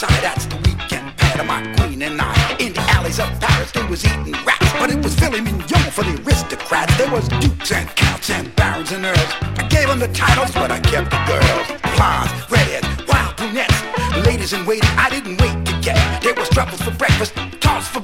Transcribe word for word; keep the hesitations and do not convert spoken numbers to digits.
Versailles, that's the weekend pad of my queen and I. In the alleys of Paris, they was eating rats, but it was filet mignon for the aristocrats. There was dukes and counts and barons and earls. I gave them the titles, but I kept the girls. Blondes, redheads, wild brunettes, ladies in waiting I didn't wait to get. There was truffles for breakfast, toss for